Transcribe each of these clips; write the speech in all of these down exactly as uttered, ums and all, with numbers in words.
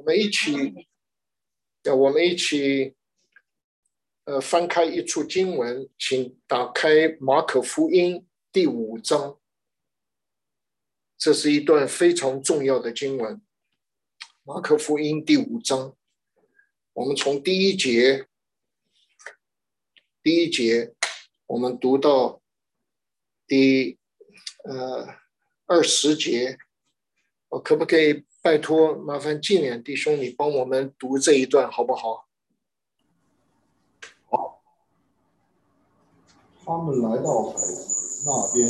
们一起，呃，我们一起，呃，翻开一处经文，请打开马可福音第五章。这是一段非常重要的经文，马可福音第五章，我们从第一节，第一节，我们读到第呃二十节。我可不可以拜托麻烦纪念弟兄你帮我们读这一段好不好？ 好。他们来到海那边，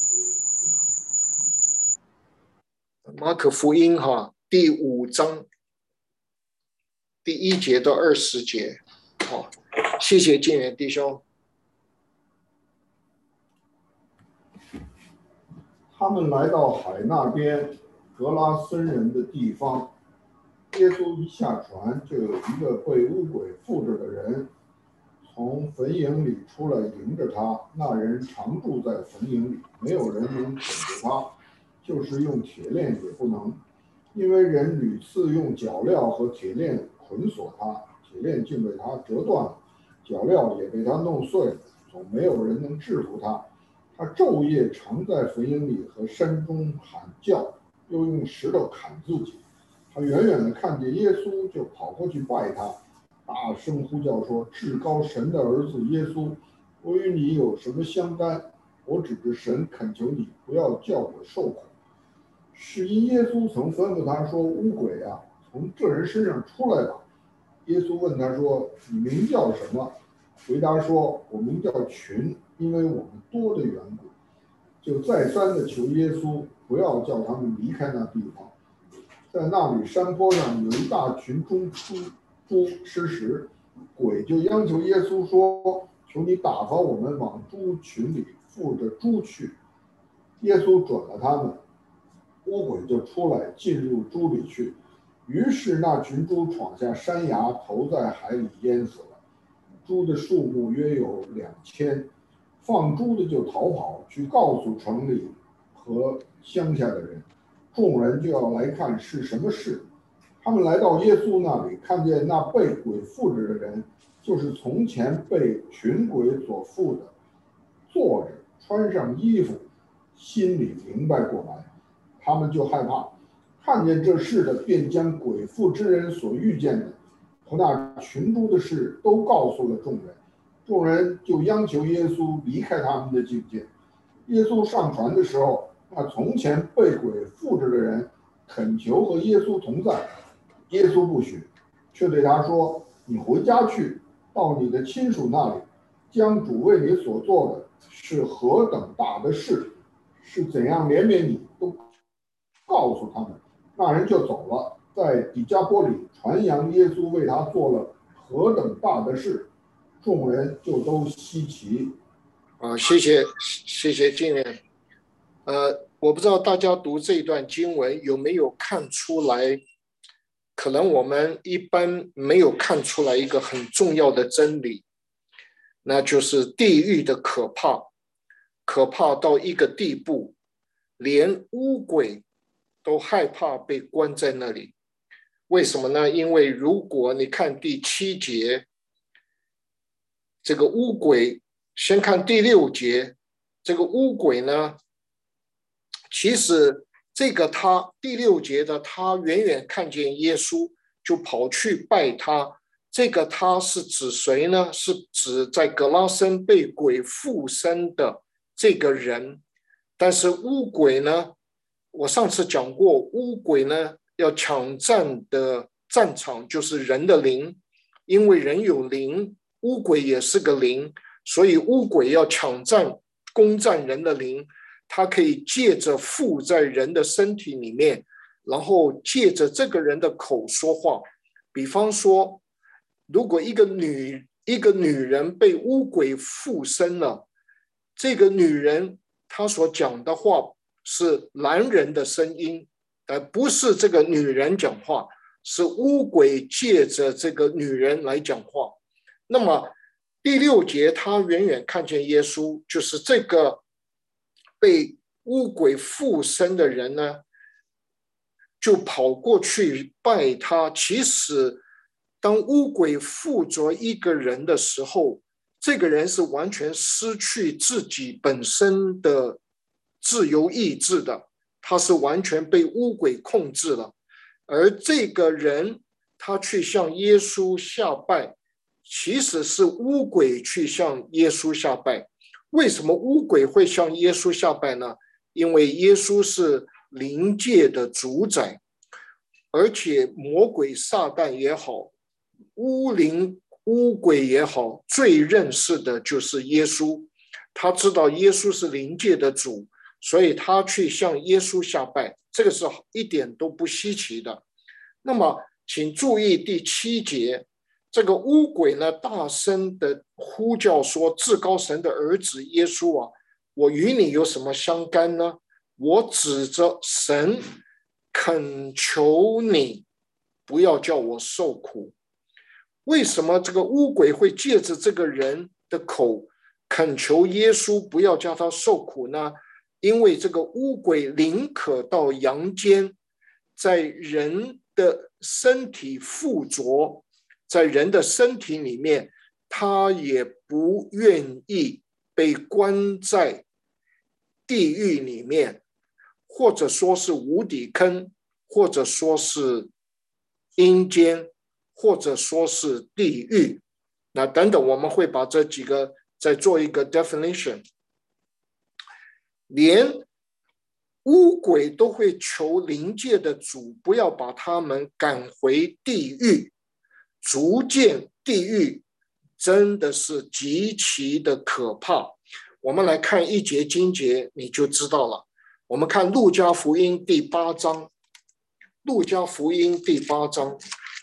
马可福音哈第五章第一节到二十节。好，谢谢纪念弟兄。 他们来到海那边格拉森人的地方，耶稣一下船，就有一个被污鬼附着的人从坟茔里出来迎着他。那人常住在坟茔里，没有人能捆住他，就是用铁链也不能，因为人屡次用脚镣和铁链捆锁他，铁链竟被他折断了，脚镣也被他弄碎了，总没有人能制服他。他昼夜常在坟茔里和山中喊叫，又用石头砍自己。他远远地看见耶稣，就跑过去拜他，大声呼叫说：“至高神的儿子耶稣，我与你有什么相干？我指着神恳求你，不要叫我受苦。”是因耶稣曾吩咐他说：“污鬼啊，从这人身上出来吧。”耶稣问他说：“你名叫什么？”回答说：“我名叫群，因为我们多的缘故。”就再三的求耶稣不要叫他们离开那地方。在那里山坡上有一大群中猪猪吃食，鬼就央求耶稣说：“求你打发我们往猪群里附着猪去。”耶稣准了他们，污鬼就出来进入猪里去。于是那群猪闯下山崖，投在海里淹死了。猪的数目约有两千，放猪的就逃跑，去告诉城里和乡下的人，众人就要来看是什么事。他们来到耶稣那里，看见那被鬼附着的人，就是从前被群鬼所附的，坐着穿上衣服，心里明白过来，他们就害怕。看见这事的，便将鬼附之人所遇见的和那群猪的事都告诉了众人。众人就央求耶稣离开他们的境界。耶稣上船的时候，那从前被鬼附着的人恳求和耶稣同在，耶稣不许，却对他说：“你回家去，到你的亲属那里，将主为你所做的是何等大的事，是怎样怜悯你，都告诉他们。”那人就走了，在底加波里传扬耶稣为他做了何等大的事，众人就都稀奇。 啊，谢谢谢谢纪念。呃，我不知道大家读这一段经文有没有看出来，可能我们一般没有看出来一个很重要的真理，那就是地狱的可怕，可怕到一个地步，连污鬼都害怕被关在那里。为什么呢？因为如果你看第七节，这个污鬼，先看第六节，这个污鬼呢，其实这个他第六节的他远远看见耶稣，就跑去拜他。这个他是指谁呢？是指在格拉森被鬼附身的这个人。但是污鬼呢，我上次讲过，污鬼呢要抢占的战场就是人的灵，因为人有灵，污鬼也是个灵，所以污鬼要抢占攻占人的灵，他可以借着附在人的身体里面，然后借着这个人的口说话。比方说，如果一个女一个女人被污鬼附身了，这个女人她所讲的话是男人的声音，而不是这个女人讲话，是污鬼借着这个女人来讲话。那么第六节他远远看见耶稣，就是这个被污鬼附身的人呢， 就跑过去拜他。其实当污鬼附着一个人的时候，这个人是完全失去自己本身的自由意志的，他是完全被污鬼控制了。而这个人他去向耶稣下拜，其实是污鬼去向耶稣下拜。为什么污鬼会向耶稣下拜呢？因为耶稣是灵界的主宰，而且魔鬼撒旦也好，污灵污鬼也好，最认识的就是耶稣。他知道耶稣是灵界的主，所以他去向耶稣下拜，这个是一点都不稀奇的。那么请注意第七节，这个污鬼呢大声的呼叫说，至高神的儿子耶稣啊，我与你有什么相干呢？我指着神恳求你不要叫我受苦。为什么这个污鬼会借着这个人的口恳求耶稣不要叫他受苦呢？因为这个污鬼宁可到阳间，在人的身体附着，在人的身体里面，他也不愿意被关在地狱里面，或者说是无底坑，或者说是阴间，或者说是地狱。那等等我们会把这几个再做一个 definition。 连污鬼都会求灵界的主不要把他们赶回地狱，逐渐地狱真的是极其的可怕。我们来看一节经节你就知道了。我们看路加福音第八章，路加福音第八章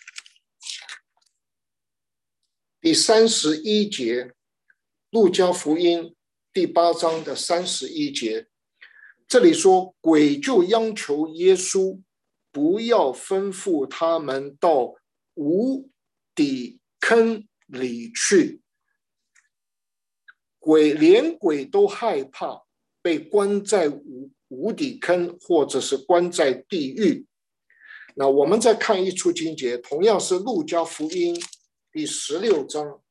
第三十一节，路加福音第八章的三十一节，这里说，鬼就央求耶稣不要吩咐他们到无底坑里去。鬼连鬼都害怕被关在 无, 无底坑，或者是关在地狱。那我们再看一处经节，同样是路加福音第十六章，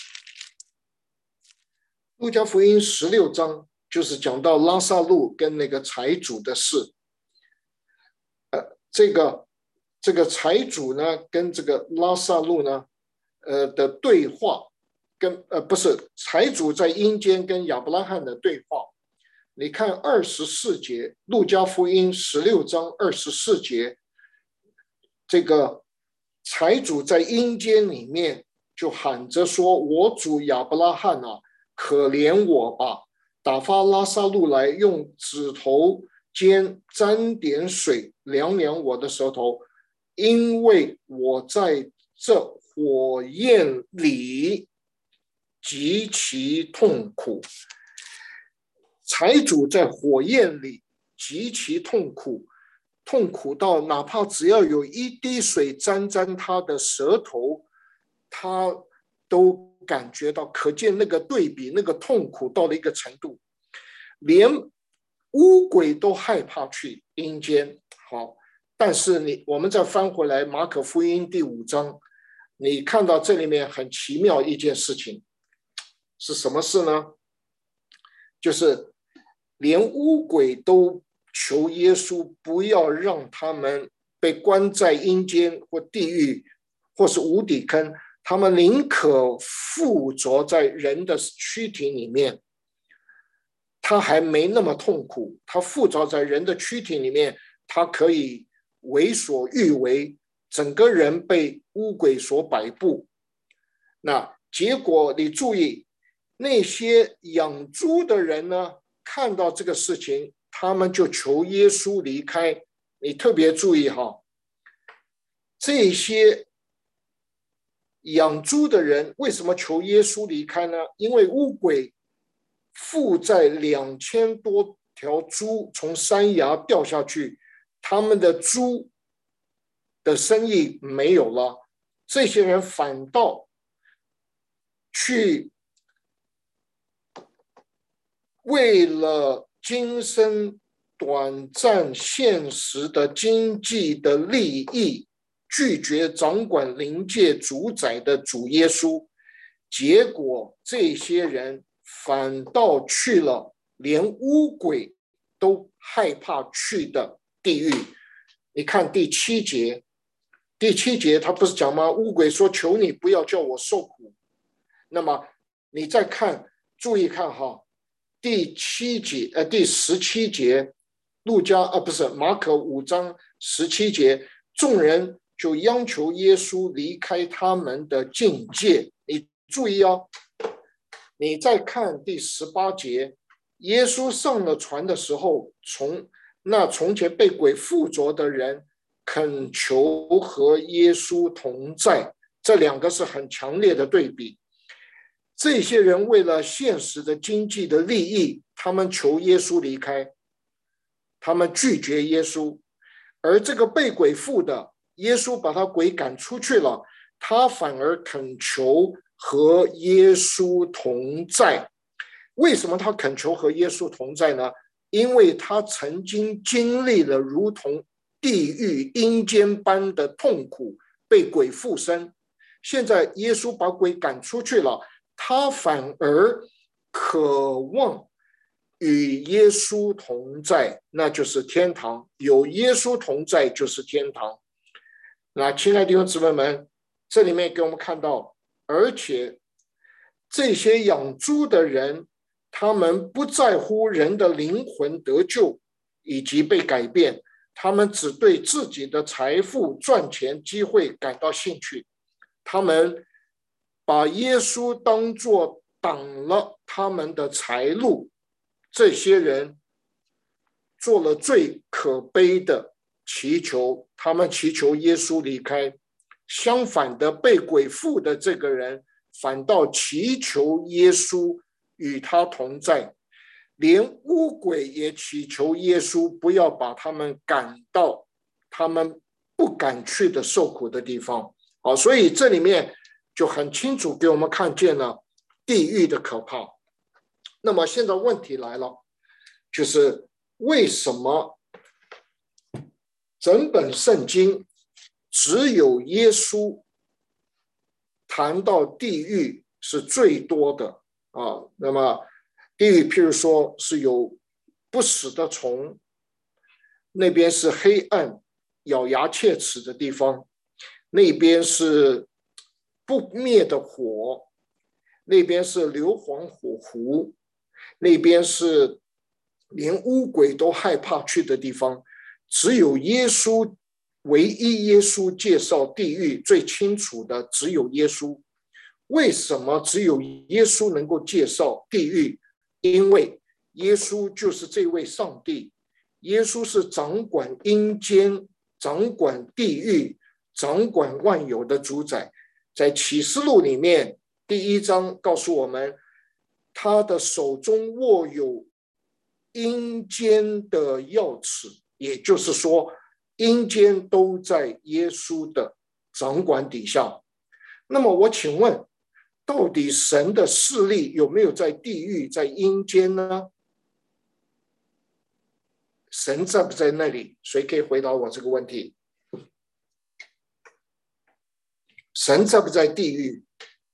路加福音十六章就是讲到拉撒路跟那个财主的事。呃，这个这个财主呢，跟这个拉撒路呢，呃的对话，跟呃不是财主在阴间跟亚伯拉罕的对话。你看二十四节，路加福音十六章二十四节，这个财主在阴间里面就喊着说：“我主亚伯拉罕啊，可怜我吧，打发拉撒路来，用指头尖沾点水凉凉我的舌头，因为我在这火焰里极其痛苦。”财主在火焰里极其痛苦，痛苦到哪怕只要有一滴水沾沾他的舌头，他都感觉到，可见那个对比，那个痛苦到了一个程度，连污鬼都害怕去阴间。好，但是你我们再翻回来马可福音第五章，你看到这里面很奇妙一件事情，是什么事呢？就是连污鬼都求耶稣不要让他们被关在阴间或地狱或是无底坑，他们宁可附着在人的躯体里面，他还没那么痛苦，他附着在人的躯体里面，他可以为所欲为，整个人被污鬼所摆布。那结果你注意，那些养猪的人呢，看到这个事情，他们就求耶稣离开。你特别注意哈，这些养猪的人为什么求耶稣离开呢？因为污鬼附在两千多条猪从山崖掉下去，他们的猪的生意没有了，这些人反倒去为了今生短暂现实的经济的利益，拒绝掌管灵界主宰的主耶稣，结果这些人反倒去了连污鬼都害怕去的地狱。你看第七节，第七节他不是讲吗？污鬼说：“求你不要叫我受苦。”那么你再看，注意看哈，第七节呃第十七节，路加啊不是马可五章十七节，众人就央求耶稣离开他们的境界。你注意哦，你再看第十八节，耶稣上了船的时候，从那从前被鬼附着的人恳求和耶稣同在，这两个是很强烈的对比。这些人为了现实的经济的利益，他们求耶稣离开，他们拒绝耶稣。而这个被鬼附的，耶稣把他鬼赶出去了，他反而恳求和耶稣同在。为什么他恳求和耶稣同在呢？因为他曾经经历了如同地狱阴间般的痛苦，被鬼附身。现在耶稣把鬼赶出去了，他反而渴望与耶稣同在，那就是天堂。有耶稣同在就是天堂。那亲爱的弟兄姊妹们，这里面给我们看到，而且这些养猪的人，他们不在乎人的灵魂得救以及被改变，他们只对自己的财富、赚钱机会感到兴趣。他们把耶稣当作挡了他们的财路。这些人做了最可悲的祈求，他们祈求耶稣离开。相反的，被鬼附的这个人反倒祈求耶稣与他同在，连污鬼也祈求耶稣不要把他们赶到他们不敢去的受苦的地方。好，所以这里面就很清楚给我们看见了地狱的可怕。那么现在问题来了，就是为什么整本圣经只有耶稣谈到地狱是最多的啊？那么地狱譬如说是有不死的虫，那边是黑暗咬牙切齿的地方，那边是不灭的火，那边是硫磺火湖，那边是连污鬼都害怕去的地方。只有耶稣，唯一耶稣介绍地狱最清楚的只有耶稣。为什么只有耶稣能够介绍地狱？因为耶稣就是这位上帝，耶稣是掌管阴间、掌管地狱、掌管万有的主宰。在启示录里面第一章告诉我们，他的手中握有阴间的钥匙，也就是说阴间都在耶稣的掌管底下。那么我请问，到底神的势力有没有在地狱、在阴间呢？神在不在那里？谁可以回答我这个问题？神在不在地狱？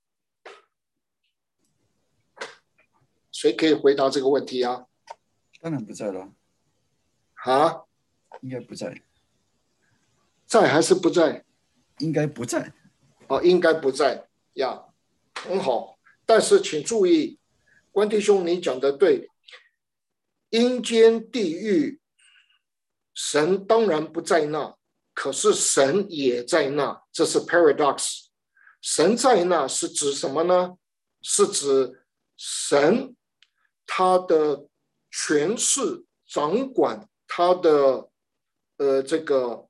谁可以回答这个问题啊？ 当然不在了。 啊？ 应该不在。 在还是不在？ 应该不在。 哦，应该不在呀，很好。但是请注意，关弟兄，你讲的对，阴间地狱，神当然不在那，可是神也在那，这是 paradox。神在那是指什么呢？是指神他的权势掌管他的呃这个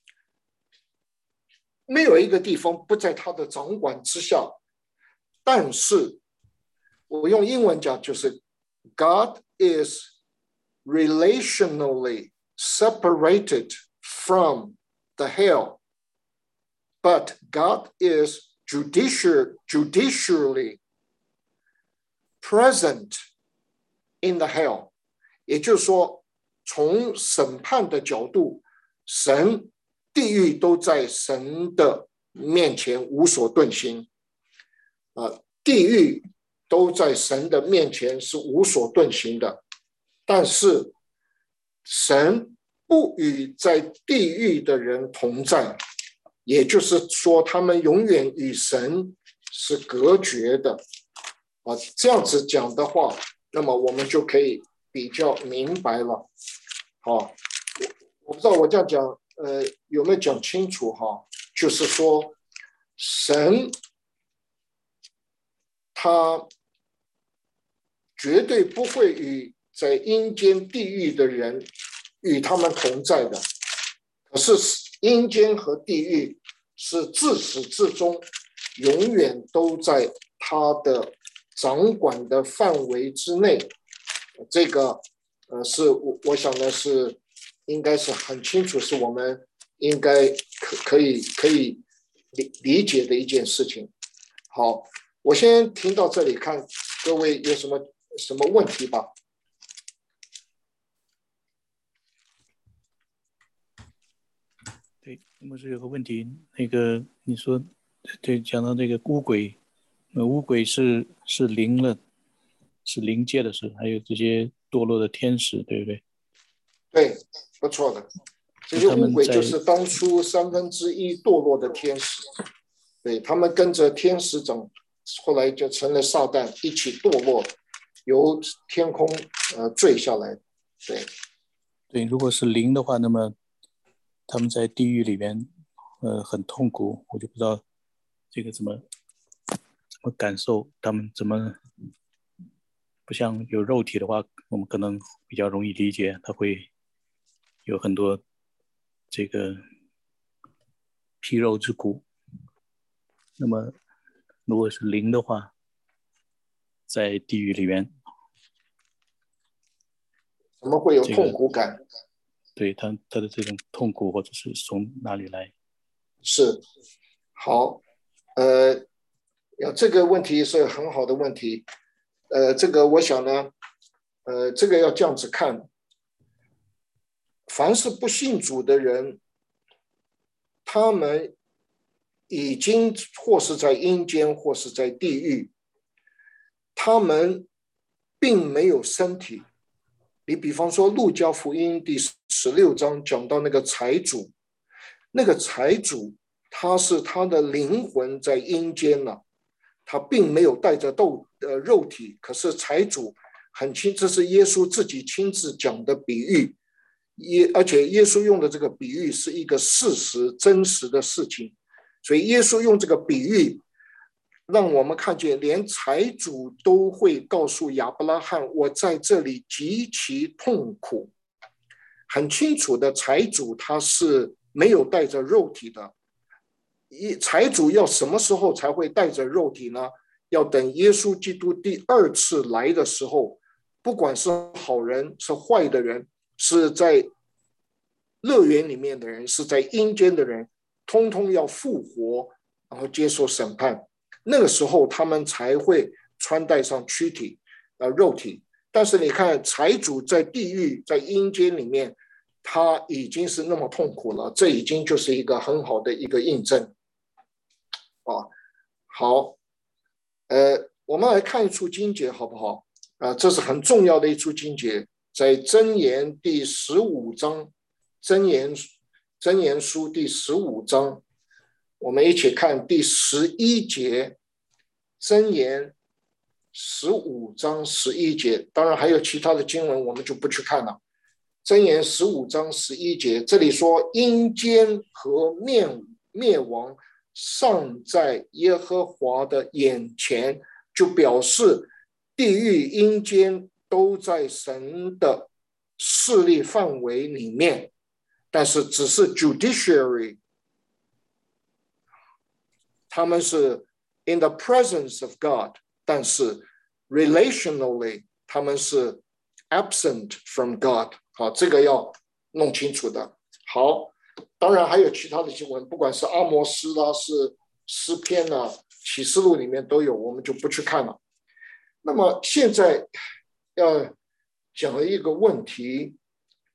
没有一个地方不在他的掌管之下。但是我用英文讲，就是 God is relationally separated from the hell, but God is judicial, judicially present in the hell. 也就是说， 从审判的角度，神、地狱都在神的面前无所遁形。啊，地狱都在神的面前是无所遁形的，但是神不与在地狱的人同在，也就是说，他们永远与神是隔绝的。啊，这样子讲的话，那么我们就可以比较明白了。好，我不知道我这样讲，呃，有没有讲清楚哈？就是说，神他绝对不会与在阴间地狱的人与他们同在的。可是阴间和地狱是自始至终永远都在他的掌管的范围之内。这个呃是我我想呢是应该是很清楚，是我们应该可可以可以理理解的一件事情。好，我先停到这里，看各位有什么什么问题吧。 对，那么是有个问题，那个你说，对，讲到那个污鬼，呃，污鬼是是灵了，是灵界的事，还有这些堕落的天使，对不对？ 对，不错的。这些污鬼就是当初三分之一堕落的天使，对，他们跟着天使长，后来就成了撒旦，一起堕落，由天空呃坠下来。对， 对，如果是灵的话，那么他们在地狱里面，呃，很痛苦，我就不知道这个怎么怎么感受，他们怎么不像有肉体的话，我们可能比较容易理解，他会有很多这个皮肉之苦。那么如果是灵的话，在地狱里面， 怎么会有痛苦感？ 这个、对他他的这种痛苦，或者是从哪里来？ 是，好，呃，这个问题是很好的问题，呃，这个我想呢，呃，这个要这样子看，凡是不信主的人，他们已经或是在阴间，或是在地狱，他们并没有身体。你比方说路加福音第十六章讲到那个财主，那个财主他是他的灵魂在阴间了，他并没有带着肉呃肉体，可是财主很清，这是耶稣自己亲自讲的比喻，耶而且耶稣用的这个比喻是一个事实真实的事情，所以耶稣用这个比喻让我们看见，连财主都会告诉亚伯拉罕，我在这里极其痛苦。很清楚的，财主他是没有带着肉体的。财主要什么时候才会带着肉体呢？要等耶稣基督第二次来的时候，不管是好人是坏的人，是在乐园里面的人，是在阴间的人，通通要复活，然后接受审判。那个时候他们才会穿戴上躯体呃肉体。但是你看财主在地狱在阴间里面，他已经是那么痛苦了，这已经就是一个很好的一个印证啊。好，呃，我们来看一处经节好不好啊？这是很重要的一处经节，在箴言第十五章，箴言箴言书第十五章，我们一起看第十一节，箴言十五章十一节，当然还有其他的经文我们就不去看了。箴言十五章十一节，这里说阴间和灭灭亡尚在耶和华的眼前，就表示地狱阴间都在神的势力范围里面，但是只是 judiciary， 他们是 in the presence of God， 但是 relationally 他们是 absent from God。 好，这个要弄清楚的。好，当然还有其他的经文，不管是阿摩斯啦，是诗篇啦，启示录里面都有，我们就不去看了。那么现在要讲一个问题，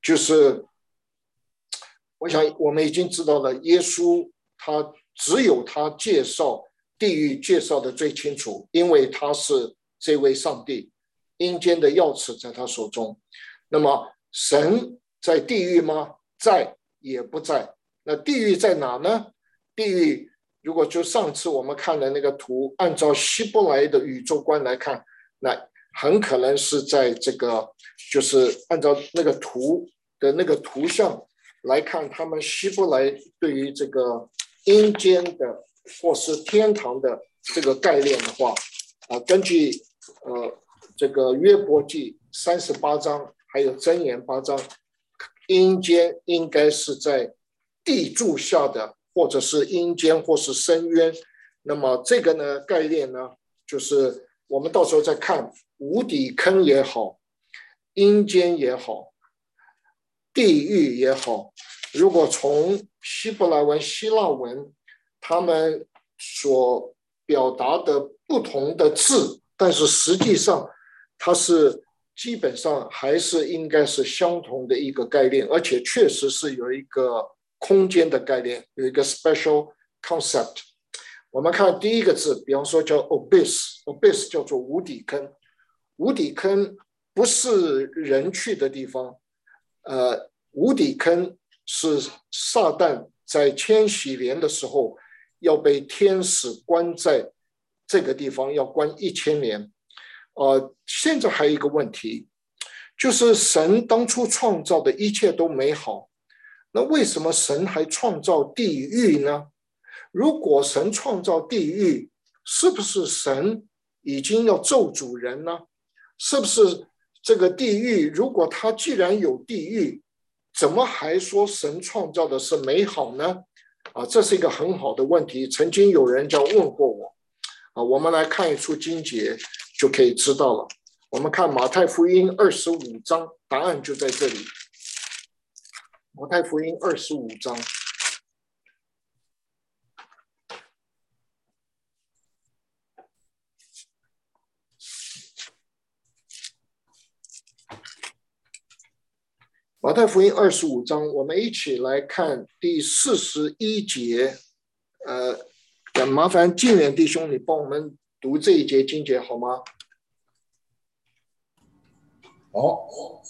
就是我想我们已经知道了，耶稣他只有他介绍地狱介绍的最清楚，因为他是这位上帝，阴间的钥匙在他手中。那么神在地狱吗？在也不在。那地狱在哪呢？地狱如果就上次我们看的那个图，按照希伯来的宇宙观来看，那很可能是在这个，就是按照那个图的那个图像来看，他们希伯来对于这个阴间的或是天堂的这个概念的话，啊，根据呃这个约伯记三十八章还有箴言八章，阴间应该是在地柱下的，或者是阴间或是深渊。那么这个呢概念呢，就是我们到时候再看无底坑也好，阴间也好，地狱也好，如果从希伯来文希腊文他们所表达的不同的字，但是实际上它是基本上还是应该是相同的一个概念，而且确实是有一个空间的概念，有一个 special concept。 我们看第一个字，比方说叫 abyss， abyss 叫做无底坑。无底坑不是人去的地方，呃，无底坑是撒旦在千禧年的时候要被天使关在这个地方，要关一千年。呃，现在还有一个问题，就是神当初创造的一切都美好，那为什么神还创造地狱呢？如果神创造地狱，是不是神已经要咒诅人呢？是不是这个地狱，如果他既然有地狱，怎么还说神创造的是美好呢？啊，这是一个很好的问题，曾经有人就问过我。啊，我们来看一处经节就可以知道了。我们看马太福音二十五章，答案就在这里。马太福音二十五章，马太福音二十五章，我们一起来看第四十一节。呃，麻烦静远弟兄，你帮我们读这一节经节好吗？ 好。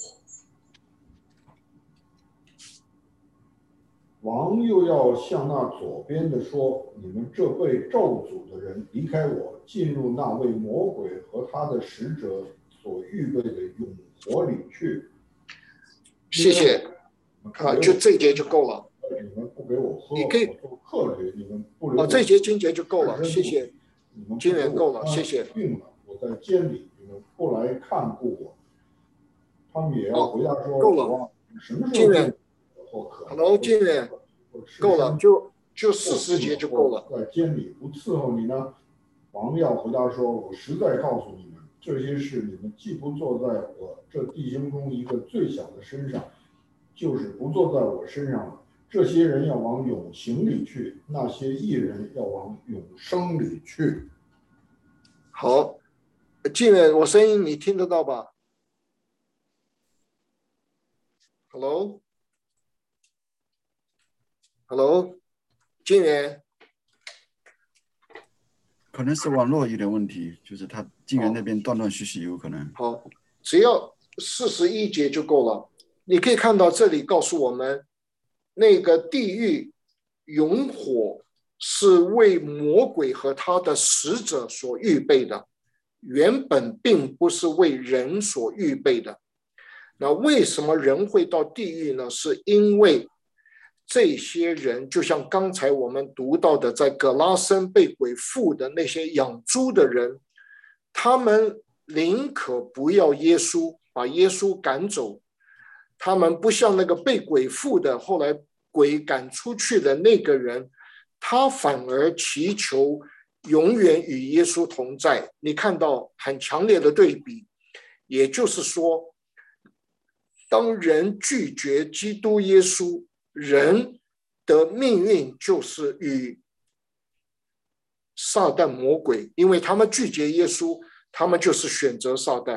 王又要向那左边的说：“你们这被咒诅的人，离开我，进入那位魔鬼和他的使者所预备的永活里去。” 谢谢。啊，就这一节就够了。 你们不给我喝， 你可以我做客旅，你们不留。 哦，这一节经节就够了，谢谢。经文够了，谢谢。 病了，我在监里，你们不来看顾我。他们也要回答说：“ 够了。” 什么时候经文 ，Hello， 经文够了，就就四十节就够了。 在监里不伺候你呢？王要回答说：“我实在告诉你们，这些事你们既不坐在我这弟兄中一个最小的身上，就是不坐在我身上了。这些人要往永刑里去，那些义人要往永生里去。” 好，静远，我声音你听得到吧 ？Hello，Hello， 静远， 可能是网络有点问题，就是他静远那边断断续续有可能。 好，只要四十一节就够了。你可以看到这里告诉我们，那个地狱永火是为魔鬼和他的使者所预备的，原本并不是为人所预备的。那为什么人会到地狱呢？是因为这些人就像刚才我们读到的，在葛拉森被鬼附的那些养猪的人，他们宁可不要耶稣，把耶稣赶走。他们不像那个被鬼附的，后来鬼赶出去的那个人，他反而祈求永远与耶稣同在。你看到很强烈的对比，也就是说，当人拒绝基督耶稣，人的命运就是与撒旦魔鬼，因为他们拒绝耶稣，他们就是选择撒旦。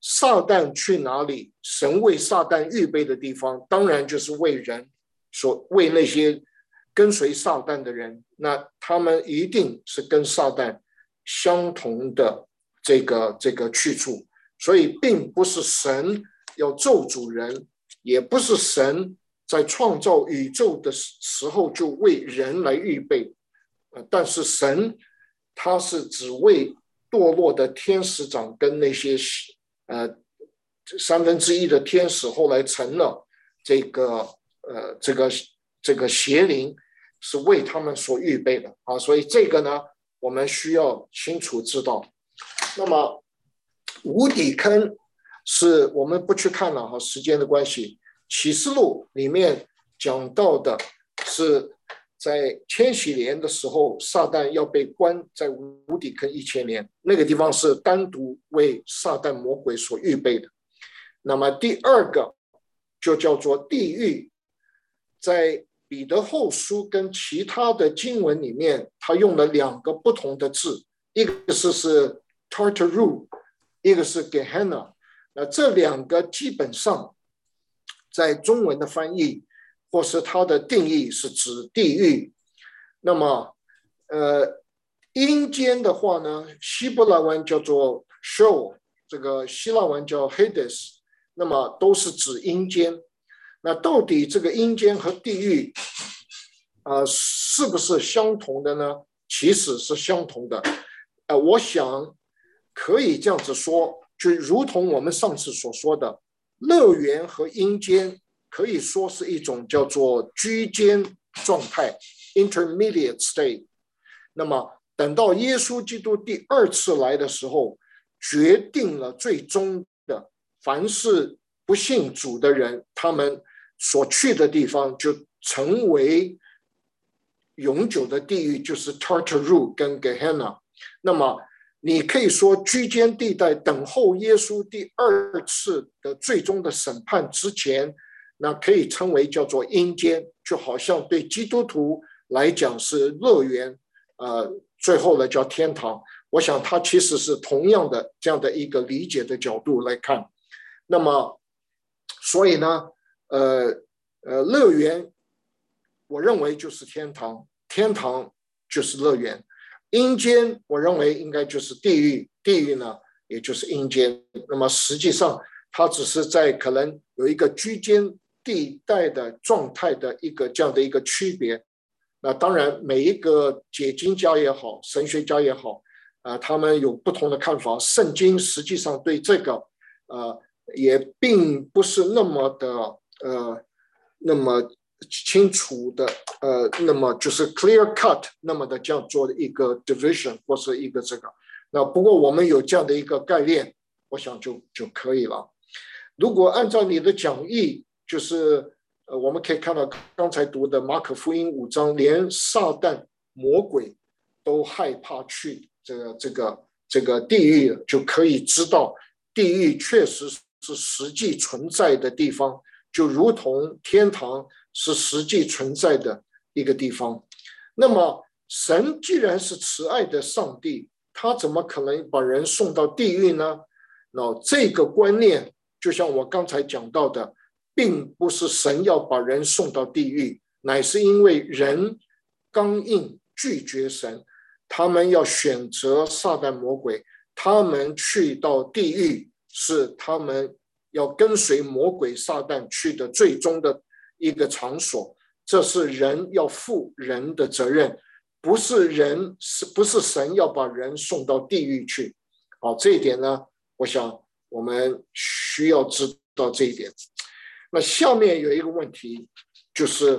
撒旦去哪里？神为撒旦预备的地方，当然就是为人所为那些跟随撒旦的人，那他们一定是跟撒旦相同的这个这个去处。所以并不是神要咒诅人，也不是神在创造宇宙的时候就为人来预备，但是神他是只为堕落的天使长跟那些呃三分之一的天使后来成了这个呃这个这个邪灵，是为他们所预备的啊。所以这个呢，我们需要清楚知道。那么无底坑是我们不去看了哈，时间的关系。启示录里面讲到的是在千禧年的时候，撒旦要被关在无底坑一千年，那个地方是单独为撒旦魔鬼所预备的。那么第二个就叫做地狱，在彼得后书跟其他的经文里面，他用了两个不同的字，一个是是 Tartaru， 一个是 Gehenna。那这两个基本上在中文的翻译或是它的定义是指地狱。那么呃，阴间的话呢，希伯来文叫做 Sheol， 这个希腊文叫 Hades， 那么都是指阴间。那到底这个阴间和地狱呃，是不是相同的呢？其实是相同的。呃，我想可以这样子说，就如同我们上次所说的，乐园和阴间可以说是一种叫做居间状态 intermediate state。 那么等到耶稣基督第二次来的时候，决定了最终的凡是不信主的人，他们所去的地方就成为永久的地狱，就是 Tartaru 跟 Gehenna。 那么你可以说居间地带等候耶稣第二次的最终的审判之前，那可以称为叫做阴间，就好像对基督徒来讲是乐园，呃，最后呢叫天堂。我想它其实是同样的这样的一个理解的角度来看。那么所以呢呃呃乐园我认为就是天堂，天堂就是乐园。阴间我认为应该就是地狱，地狱呢也就是阴间。那么实际上它只是在可能有一个居间地带的状态的一个这样的一个区别。那当然每一个解经家也好，神学家也好，呃，他们有不同的看法。圣经实际上对这个呃也并不是那么的呃那么清楚的，呃，那么就是 clear cut 那么的这样做的一个 division 或是一个这个。那不过我们有这样的一个概念，我想就就可以了。如果按照你的讲义，就是呃我们可以看到刚才读的马可福音五章，连撒旦魔鬼都害怕去这个这个这个地狱，就可以知道地狱确实是实际存在的地方，就如同天堂是实际存在的一个地方。那么神既然是慈爱的上帝，他怎么可能把人送到地狱呢？那这个观念就像我刚才讲到的，并不是神要把人送到地狱，乃是因为人刚硬拒绝神，他们要选择撒旦魔鬼，他们去到地狱是他们要跟随魔鬼撒旦去的最终的一个场所。这是人要负人的责任，不是人是不是神要把人送到地狱去。好，这一点呢，我想我们需要知道这一点。那下面有一个问题，就是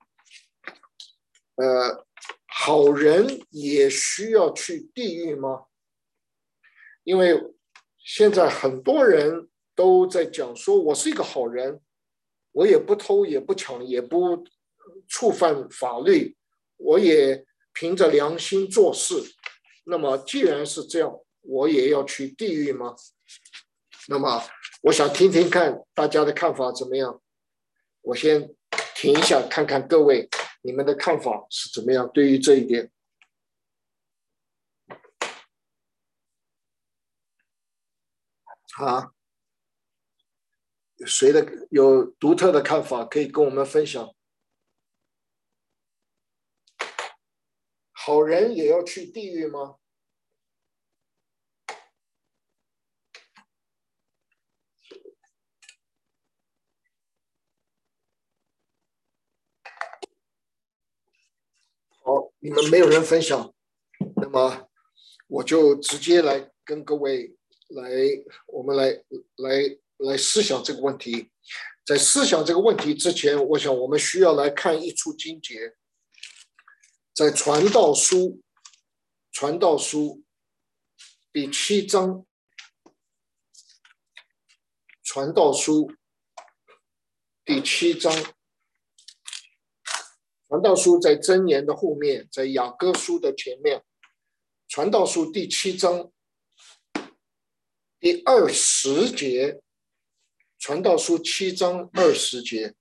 呃，好人也需要去地狱吗？因为现在很多人都在讲说，我是一个好人，我也不偷也不抢也不触犯法律，我也凭着良心做事。那么既然是这样，我也要去地狱吗？那么我想听听看大家的看法怎么样。我先停一下，看看各位你们的看法是怎么样对于这一点。啊， 谁的有独特的看法，可以跟我们分享。好人也要去地狱吗？好，你们没有人分享，那么我就直接来跟各位来，我们来来来思想这个问题。在思想这个问题之前，我想我们需要来看一处经节，在传道书，传道书第七章，传道书第七章。传道书在箴言的后面，在雅歌书的前面。传道书第七章第二十节，传道书七章二十节，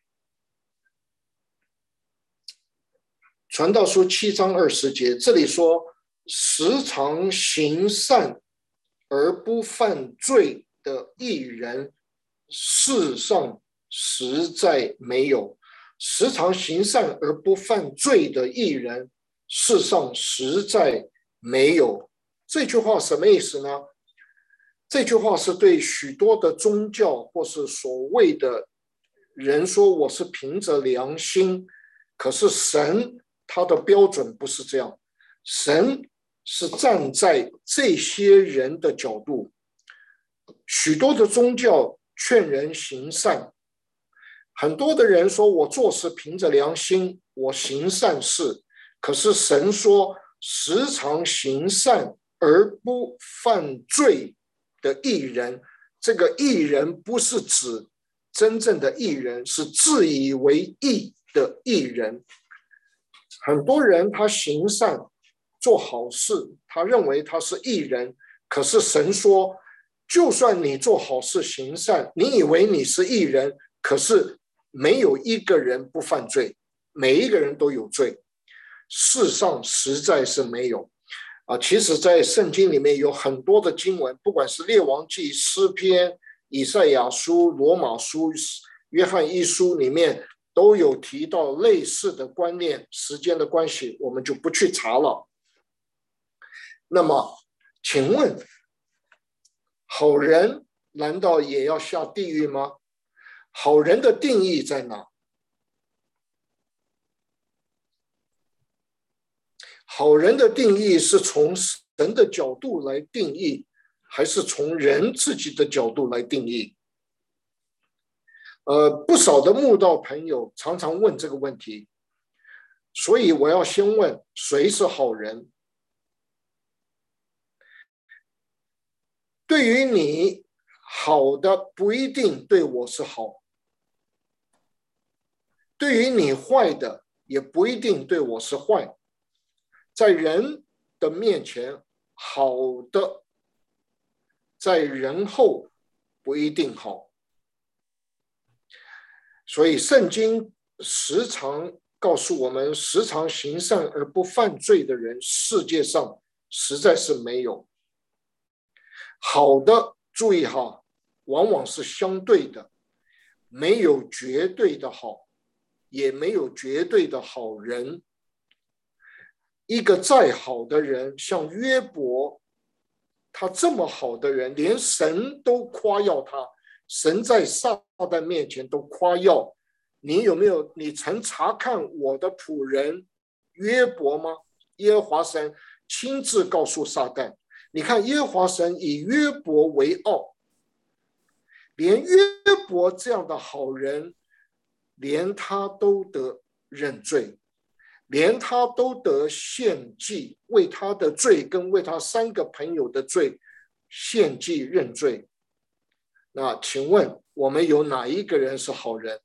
传道书七章二十节，这里说：时常行善而不犯罪的义人，世上实在没有。时常行善而不犯罪的义人，世上实在没有。这句话什么意思呢？这句话是对许多的宗教或是所谓的人说，我是凭着良心，可是神他的标准不是这样，神是站在这些人的角度。许多的宗教劝人行善，很多的人说我做事凭着良心，我行善事，可是神说时常行善而不犯罪的义人，这个义人不是指真正的义人，是自以为义的义人。很多人他行善做好事，他认为他是义人，可是神说就算你做好事行善，你以为你是义人，可是没有一个人不犯罪，每一个人都有罪，世上实在是没有啊。其实在圣经里面有很多的经文，不管是列王记、诗篇、以赛亚书、罗马书、约翰一书里面都有提到类似的观念，时间的关系我们就不去查了。那么请问好人难道也要下地狱吗？好人的定义在哪？好人的定义是从神的角度来定义，还是从人自己的角度来定义？呃，不少的慕道朋友常常问这个问题，所以我要先问，谁是好人？对于你好的不一定对我是好，对于你坏的也不一定对我是坏。在人的面前，好的在人后不一定好。所以圣经时常告诉我们，时常行善而不犯罪的人，世界上实在是没有。好的，注意哈，往往是相对的，没有绝对的好，也没有绝对的好人。一个再好的人，像约伯，他这么好的人，连神都夸耀他，神在撒旦面前都夸耀。你有没有？你曾查看我的仆人约伯吗？耶和华神亲自告诉撒旦，你看耶和华神以约伯为傲，连约伯这样的好人，连他都得认罪，连他都得献祭，为他的罪跟为他三个朋友的罪献祭认罪。那请问我们有哪一个人是好人？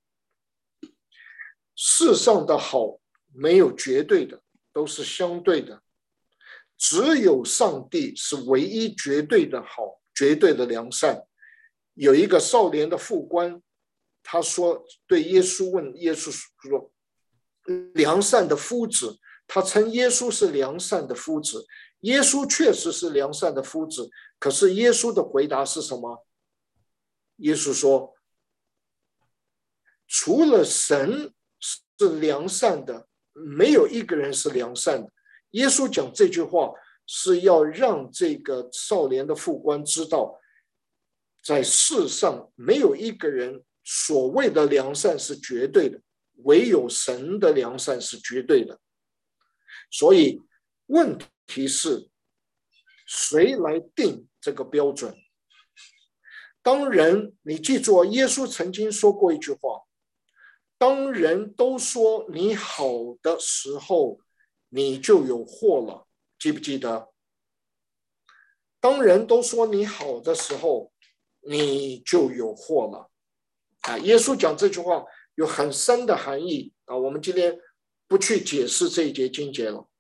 世上的好没有绝对的，都是相对的，只有上帝是唯一绝对的好，绝对的良善。有一个少年的副官，他说对耶稣问耶稣说，良善的夫子，他称耶稣是良善的夫子。耶稣确实是良善的夫子，可是耶稣的回答是什么？耶稣说， 除了神是良善的，没有一个人是良善的。耶稣讲这句话是要让这个少年的副官知道，在世上没有一个人所谓的良善是绝对的，唯有神的良善是绝对的。所以问题是谁来定这个标准？当人，你记住，耶稣曾经说过一句话，当人都说你好的时候，你就有祸了，记不记得？当人都说你好的时候，你就有祸了。啊，耶稣讲这句话有很深的含义啊，我们今天不去解释这一节经节了。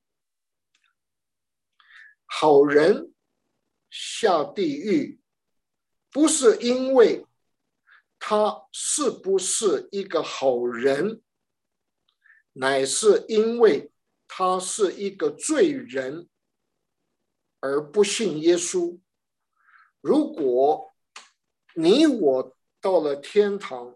好人下地狱，不是因为他是不是一个好人，乃是因为他是一个罪人而不信耶稣。如果你我到了天堂，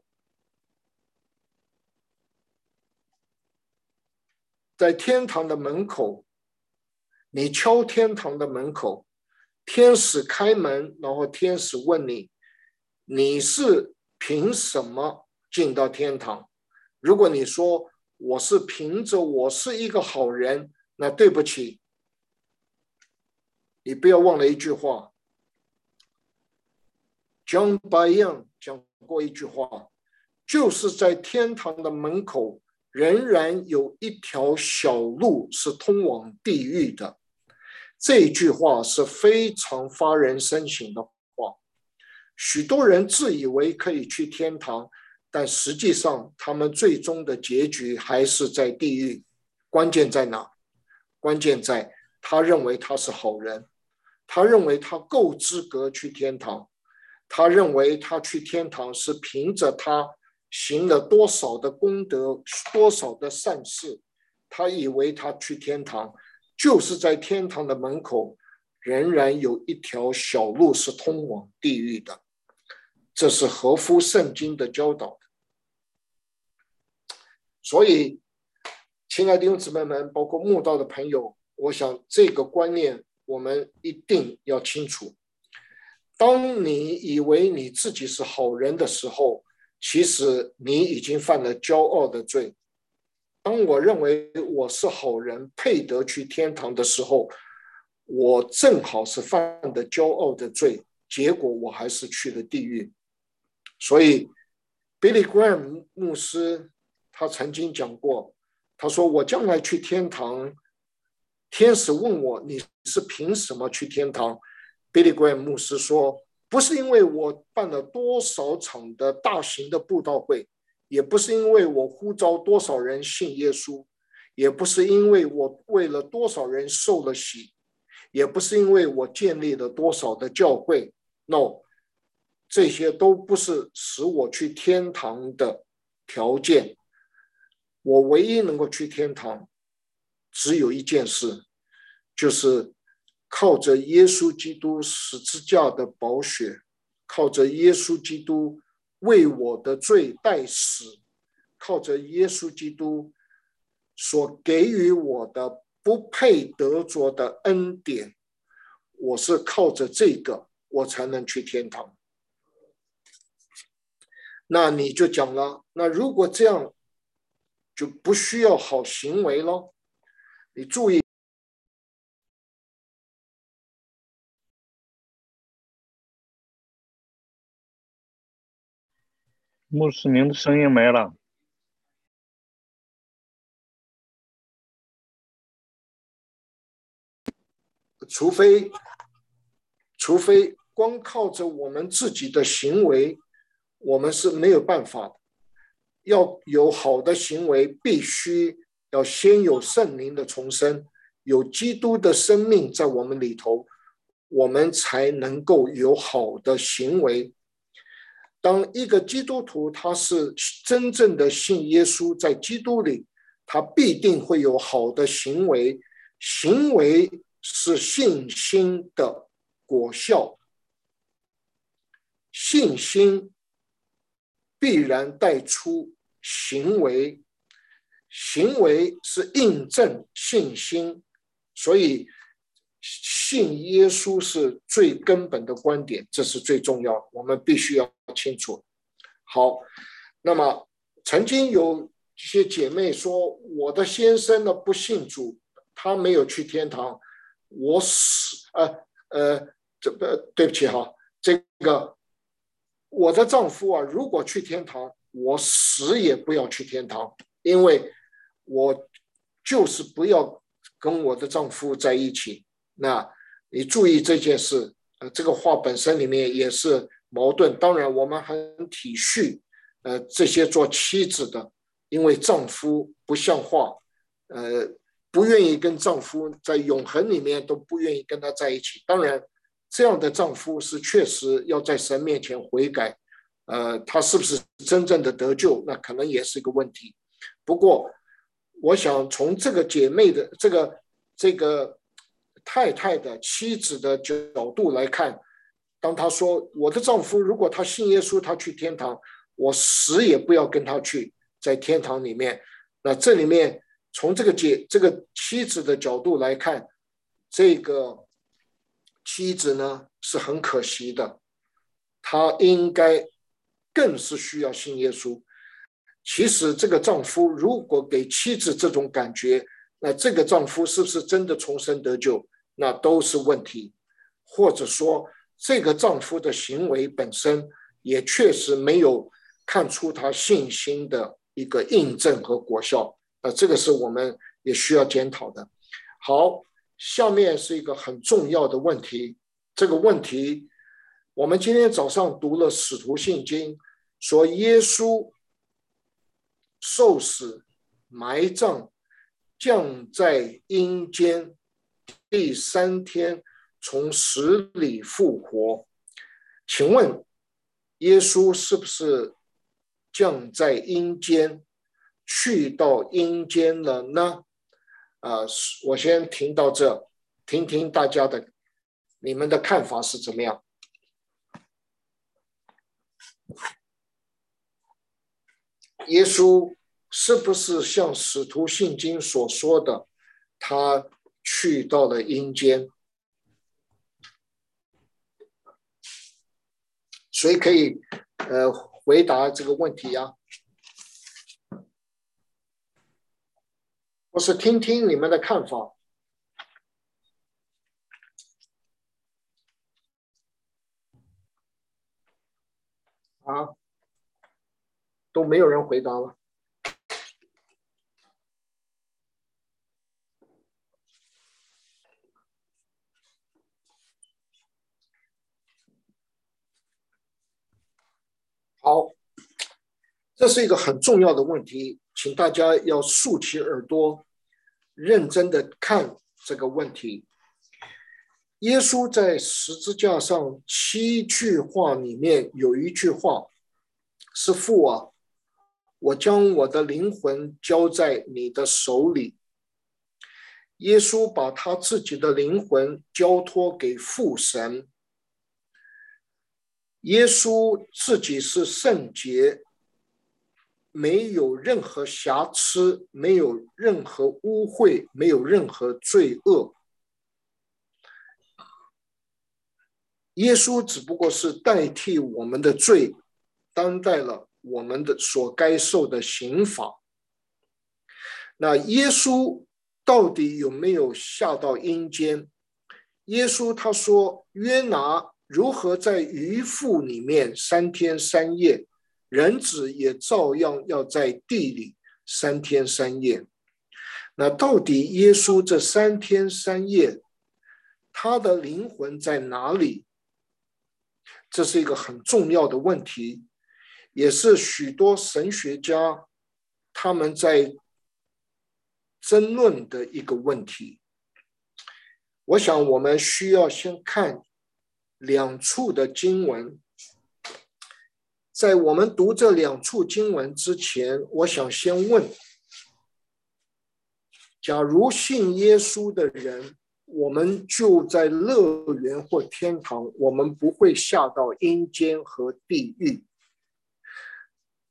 在天堂的门口，你敲天堂的门口，天使开门，然后天使问你，你是凭什么进到天堂？如果你说我是凭着我是一个好人，那对不起，你不要忘了一句话， John Bunyan 讲过一句话，就是在天堂的门口仍然有一条小路是通往地狱的。这句话是非常发人深省的话。许多人自以为可以去天堂，但实际上他们最终的结局还是在地狱。关键在哪？关键在他认为他是好人，他认为他够资格去天堂，他认为他去天堂是凭着他行了多少的功德，多少的善事，他以为他去天堂就是在天堂的门口仍然有一条小路是通往地狱的，这是合乎圣经的教导的。所以亲爱的弟兄姊妹们，包括慕道的朋友，我想这个观念我们一定要清楚。当你以为你自己是好人的时候，其实你已经犯了骄傲的罪。当我认为我是好人，配得去天堂的时候，我正好是犯的骄傲的罪，结果我还是去了地狱。所以 Billy Graham 牧师他曾经讲过，他说我将来去天堂，天使问我你是凭什么去天堂， Billy Graham 牧师说，不是因为我办了多少场的大型的布道会，也不是因为我呼召多少人信耶稣，也不是因为我为了多少人受了洗，也不是因为我建立了多少的教会。 No， 这些都不是使我去天堂的条件。我唯一能够去天堂只有一件事，就是靠着耶稣基督十字架的宝血，靠着耶稣基督为我的罪代死，靠着耶稣基督所给予我的不配得着的恩典，我是靠着这个我才能去天堂。那你就讲了，那如果这样就不需要好行为咯。你注意， 牧师，您的声音没了。 除非除非光靠着我们自己的行为，我们是没有办法的。要有好的行为，必须要先有圣灵的重生，有基督的生命在我们里头，我们才能够有好的行为。当一个基督徒他是真正的信耶稣，在基督里，他必定会有好的行为。行为是信心的果效，信心必然带出行为，行为是印证信心，所以信耶稣是最根本的观点，这是最重要的，我们必须要清楚。好，那么曾经有一些姐妹说，我的先生呢不信主，他没有去天堂，我死呃呃这个对不起哈，这个我的丈夫啊，如果去天堂，我死也不要去天堂，因为我就是不要跟我的丈夫在一起。那你注意这件事，呃，这个话本身里面也是矛盾。当然，我们很体恤，呃，这些做妻子的，因为丈夫不像话，呃，不愿意跟丈夫在永恒里面都不愿意跟他在一起。当然，这样的丈夫是确实要在神面前悔改，呃，他是不是真正的得救，那可能也是一个问题。不过，我想从这个姐妹的这个这个。太太的妻子的角度来看，当她说我的丈夫如果他信耶稣，他去天堂，我死也不要跟他去在天堂里面。那这里面从这个姐这个妻子的角度来看，这个妻子呢是很可惜的，她应该更是需要信耶稣。其实这个丈夫如果给妻子这种感觉，那这个丈夫是不是真的重生得救，那都是问题。或者说这个丈夫的行为本身也确实没有看出他信心的一个印证和果效，那这个是我们也需要检讨的。好，下面是一个很重要的问题，这个问题我们今天早上读了使徒信经，说耶稣受死埋葬降在阴间，第三天从死里复活。请问耶稣是不是降在阴间，去到阴间了呢？呃，我先停到这，听听大家的你们的看法是怎么样？耶稣是不是像使徒信经所说的，他去到了阴间？谁可以呃回答这个问题呀？我是听听你们的看法。啊，都没有人回答了。好，这是一个很重要的问题，请大家要竖起耳朵，认真的看这个问题。耶稣在十字架上七句话里面有一句话是父啊，我将我的灵魂交在你的手里。耶稣把他自己的灵魂交托给父神。耶稣自己是圣洁，没有任何瑕疵，没有任何污秽，没有任何罪恶。耶稣只不过是代替我们的罪，担待了我们的所该受的刑罚。那耶稣到底有没有下到阴间？耶稣他说，约拿如何在鱼腹里面三天三夜，人子也照样要在地里三天三夜。那到底耶稣这三天三夜，他的灵魂在哪里？这是一个很重要的问题，也是许多神学家他们在争论的一个问题。我想我们需要先看两处的经文。在我们读这两处经文之前，我想先问，假如信耶稣的人，我们就在乐园或天堂，我们不会下到阴间和地狱。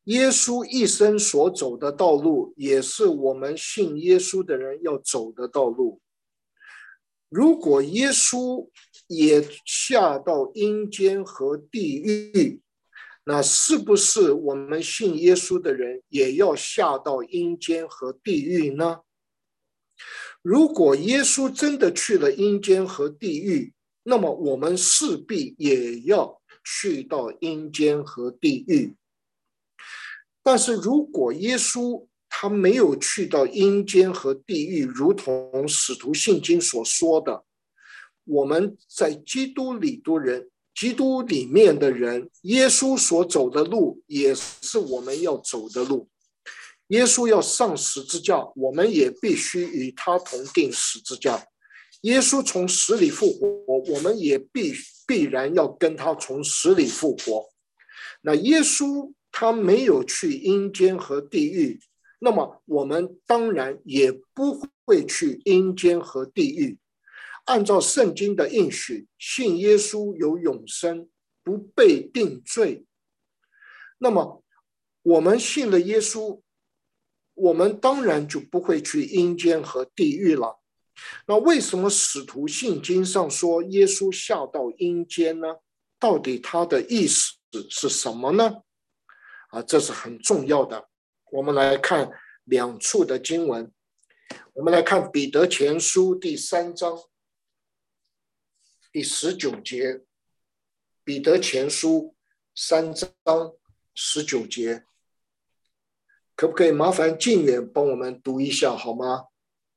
耶稣一生所走的道路，也是我们信耶稣的人要走的道路。如果耶稣也下到阴间和地狱，那是不是我们信耶稣的人也要下到阴间和地狱呢？如果耶稣真的去了阴间和地狱，那么我们势必也要去到阴间和地狱。但是如果耶稣他没有去到阴间和地狱，如同使徒信经所说的，我们在基督里的人，基督里面的人，耶稣所走的路也是我们要走的路。耶稣要上十字架，我们也必须与他同定十字架。耶稣从死里复活，我们也 必, 必然要跟他从死里复活。那耶稣他没有去阴间和地狱，那么我们当然也不会去阴间和地狱。按照圣经的应许，信耶稣有永生，不被定罪。那么我们信了耶稣，我们当然就不会去阴间和地狱了。那为什么使徒信经上说耶稣下到阴间呢？到底他的意思是什么呢？啊，这是很重要的。我们来看两处的经文，我们来看彼得前书第三章第十九节，彼得前书三章十九节，可不可以麻烦静远帮我们读一下好吗？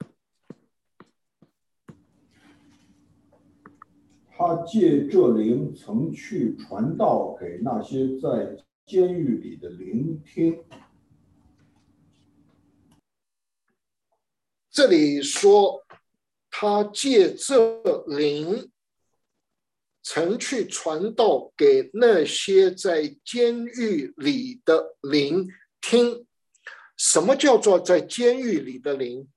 他借这灵曾去传道给那些在监狱里的灵听。 这里说他借这灵曾去传道给那些在监狱里的灵听。什么叫做在监狱里的灵？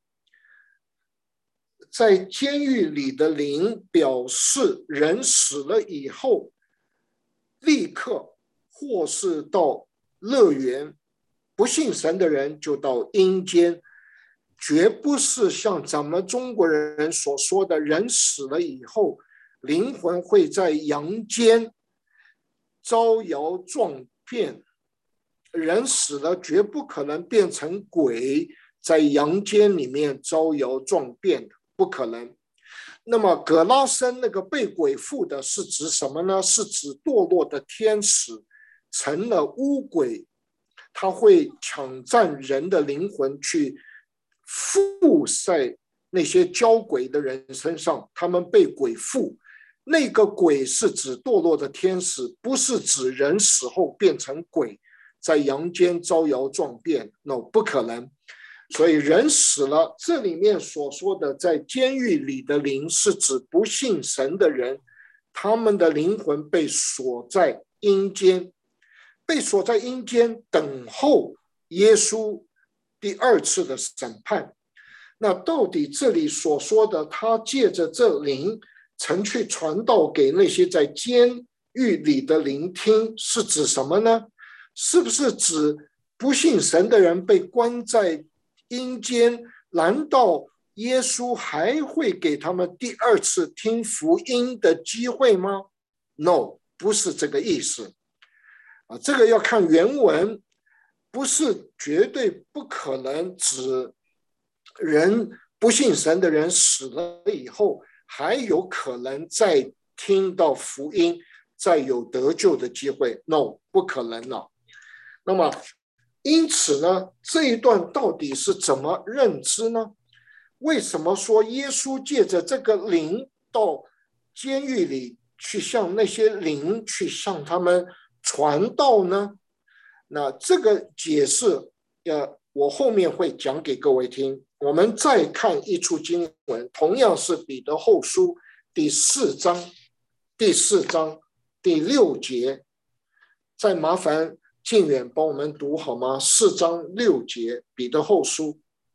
在监狱里的灵表示人死了以后立刻或是到乐园，不信神的人就到阴间，绝不是像咱们中国人所说的人死了以后灵魂会在阳间招摇撞骗。人死了绝不可能变成鬼，在阳间里面招摇撞骗的，不可能。那么葛拉森那个被鬼附的是指什么呢？是指堕落的天使成了污鬼，他会抢占人的灵魂去附在那些交鬼的人身上，他们被鬼附。那个鬼是指堕落的天使，不是指人死后变成鬼在阳间招摇撞骗， no 不可能。所以人死了，这里面所说的在监狱里的灵是指不信神的人，他们的灵魂被锁在阴间，被锁在阴间等候耶稣第二次的审判。那到底这里所说的他借着这灵曾去传道给那些在监狱里的灵听是指什么呢？是不是指不信神的人被关在阴间？难道耶稣还会给他们第二次听福音的机会吗？ No， 不是这个意思。啊，这个要看原文，不是绝对不可能指人不信神的人死了以后还有可能再听到福音，再有得救的机会。 No， 不可能了。那么因此呢，这一段到底是怎么认知呢？为什么说耶稣借着这个灵到监狱里去向那些灵去向他们传道呢？那这个解释呃，我后面会讲给各位听。我们再看一处经文，同样是彼得后书第四章第四章第六节，再麻烦静远帮我们读好吗？四章六节，彼得后书。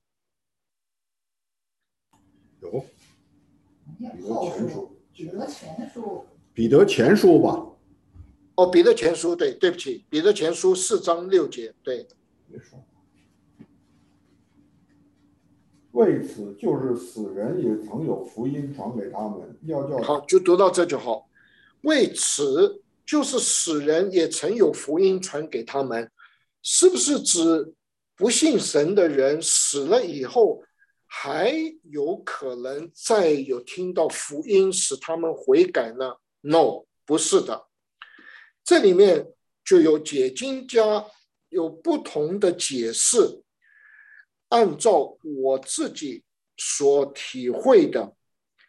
有彼得前书， 彼得前书， 彼得前书吧。 哦，彼得前书，对，对不起，彼得前书四章六节，对。 别说。为此，就是死人也曾有福音传给他们，要叫好，就读到这就好。为此，就是死人也曾有福音传给他们，是不是指不信神的人死了以后，还有可能再有听到福音使他们悔改呢 ？No， 不是的。这里面就有解经家有不同的解释，按照我自己所体会的，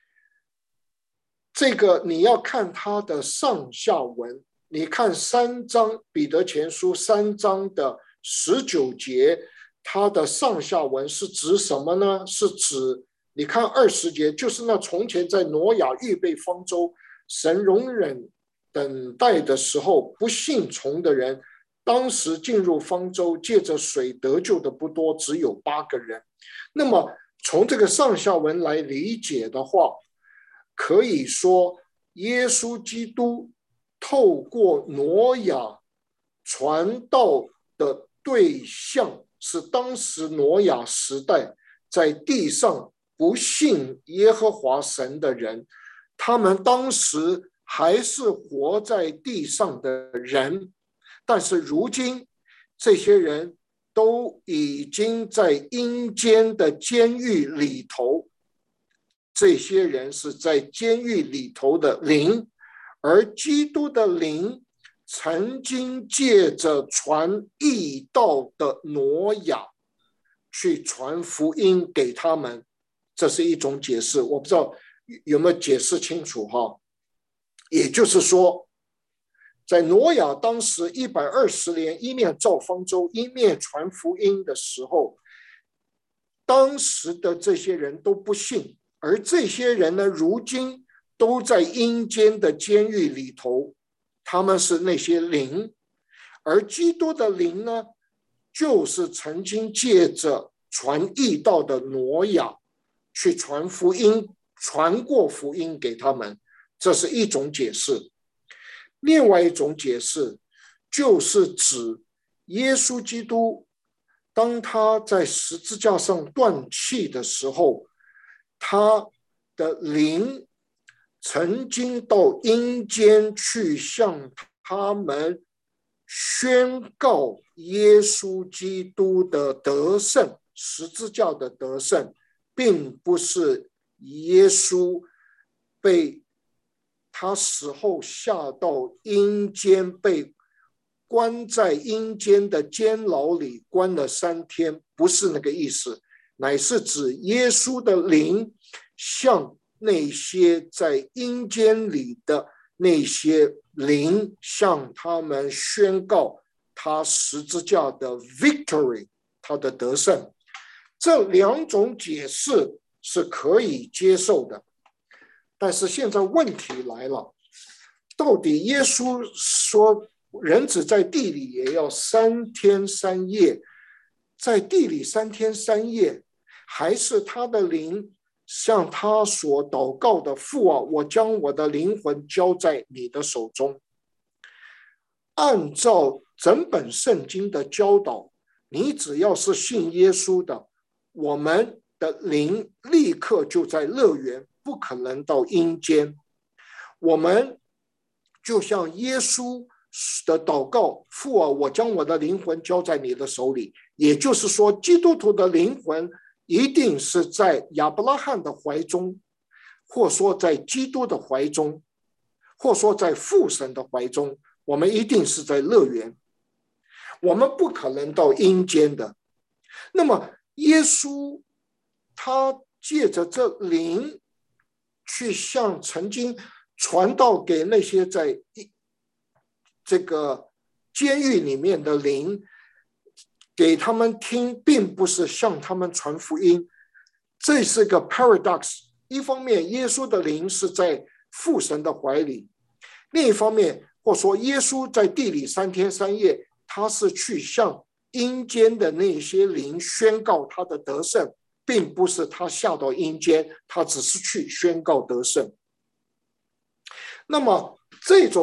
这个你要看它的上下文，你看三章彼得前书三章的十九节，它的上下文是指什么呢？是指你看二十节，就是那从前在挪亚预备方舟，神容忍等待的时候，不信从的人，当时进入方舟，借着水得救的不多，只有八个人。那么从这个上下文来理解的话，可以说耶稣基督透过挪亚传道的对象是当时挪亚时代在地上不信耶和华神的人，他们当时还是活在地上的人，但是如今这些人都已经在阴间的监狱里头，这些人是在监狱里头的灵，而基督的灵曾经借着传义道的挪亚去传福音给他们，这是一种解释，我不知道有没有解释清楚哈。也就是说，在挪亚当时一百二十年一面造方舟一面传福音的时候，当时的这些人都不信，而这些人呢，如今都在阴间的监狱里头，他们是那些灵，而基督的灵呢，就是曾经借着传义道的挪亚去传福音，传过福音给他们，这是一种解释。另外一种解释就是指耶稣基督当他在十字架上断气的时候，他的灵曾经到阴间去向他们宣告耶稣基督的得胜，十字架的得胜，并不是耶稣被他死后下到阴间，被关在阴间的监牢里关了三天，不是那个意思，乃是指耶稣的灵向那些在阴间里的那些灵，向他们宣告他十字架的 victory， 他的得胜。这两种解释是可以接受的，但是现在问题来了，到底耶稣说人子在地里也要三天三夜，在地里三天三夜，还是他的灵像他所祷告的，父啊，我将我的灵魂交在你的手中。按照整本圣经的教导，你只要是信耶稣的，我们的灵立刻就在乐园，不可能到阴间。我们就像耶稣的祷告，父啊，我将我的灵魂交在你的手里，也就是说，基督徒的灵魂一定是在亚伯拉罕的怀中，或说在基督的怀中，或说在父神的怀中，我们一定是在乐园，我们不可能到阴间的。那么耶稣他借着这灵去向曾经传道给那些在这个监狱里面的灵，给他们听，并不是向他们传福音，这是个 paradox。 一方面耶稣的灵是在父神的怀里，另一方面或说耶稣在地里三天三夜，他是去向阴间的那些灵宣告他的得胜，并不是他下到阴间，他只是去宣告得胜。那么这种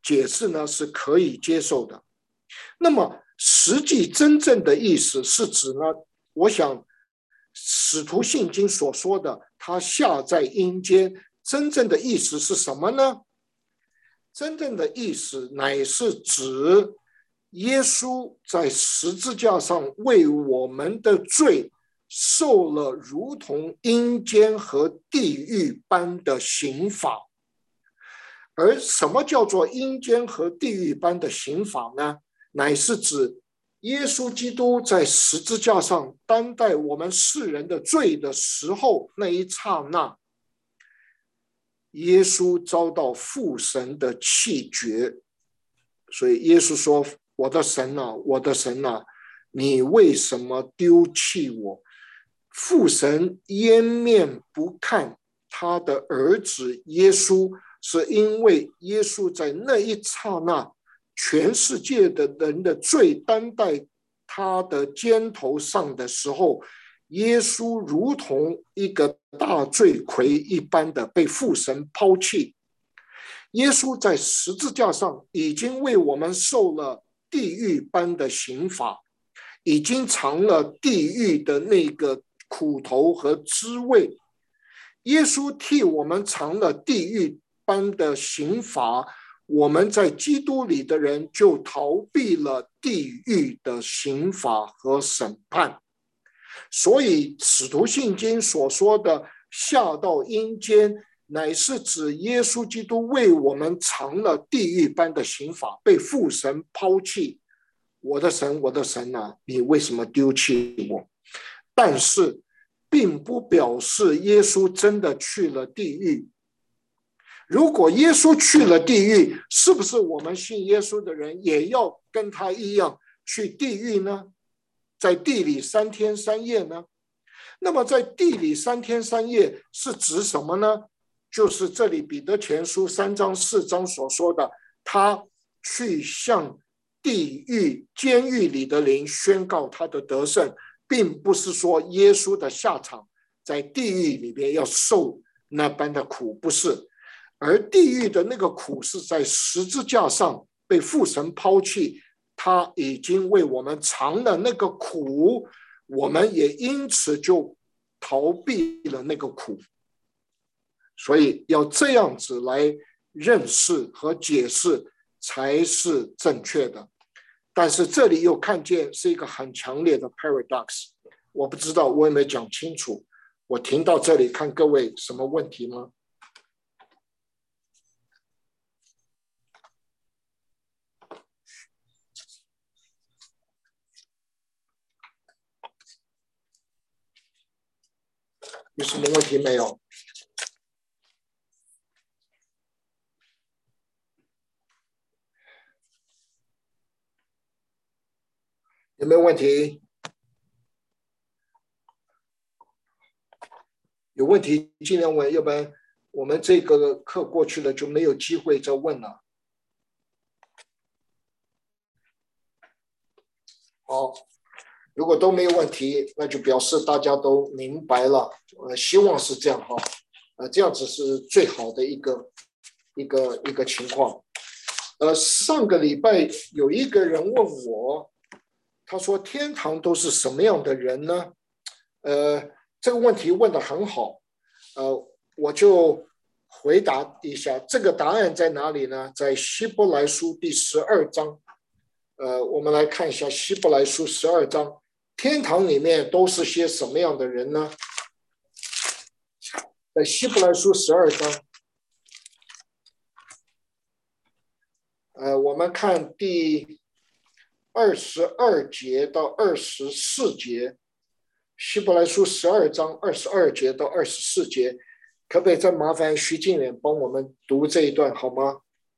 解释呢是可以接受的。那么实际真正的意思是指呢，我想使徒信经所说的他下在阴间，真正的意思是什么呢？真正的意思乃是指耶稣在十字架上为我们的罪受了如同阴间和地狱般的刑罚。而什么叫做阴间和地狱般的刑罚呢？乃是指耶稣基督在十字架上担待我们世人的罪的时候，那一刹那，耶稣遭到父神的弃绝。所以耶稣说，我的神啊，我的神啊，你为什么丢弃我？父神掩面不看他的儿子耶稣，是因为耶稣在那一刹那，全世界的人的罪担在他的肩头上的时候，耶稣如同一个大罪魁一般的被父神抛弃。耶稣在十字架上已经为我们受了地狱般的刑罚，已经尝了地狱的那个苦头和滋味。耶稣替我们尝了地狱般的刑罚，我们在基督里的人就逃避了地狱的刑罚和审判。所以使徒信经所说的下到阴间，乃是指耶稣基督为我们尝了地狱般的刑罚，被父神抛弃。我的神，我的神啊，你为什么丢弃我？但是并不表示耶稣真的去了地狱。如果耶稣去了地狱，是不是我们信耶稣的人也要跟他一样去地狱呢？在地里三天三夜呢？那么在地里三天三夜是指什么呢？就是这里彼得前书三章四章所说的，他去向地狱监狱里的灵宣告他的得胜，并不是说耶稣的下场在地狱里边要受那般的苦，不是。而地狱的那个苦是在十字架上被父神抛弃，他已经为我们尝了那个苦，我们也因此就逃避了那个苦。所以要这样子来认识和解释才是正确的。但是这里又看见是一个很强烈的 paradox， 我不知道我有没有讲清楚。我停到这里，看各位什么问题吗？有什么问题没有？有没有问题？有问题尽量问，要不然我们这个课过去了就没有机会再问了。好，如果都没有问题，那就表示大家都明白了。呃，希望是这样哈，呃，这样子是最好的一个一个一个情况。呃，上个礼拜有一个人问我，他说天堂都是什么样的人呢？呃，这个问题问得很好，呃，我就回答一下。这个答案在哪里呢？在希伯来书第十二章。呃，我们来看一下希伯来书十二章，天堂里面都是些什么样的人呢？在希伯来书十二章，呃，我们看第二十二节到二十四节，希伯来书十二章二十二节到二十四节，可不可以再麻烦徐静远帮我们读这一段好吗？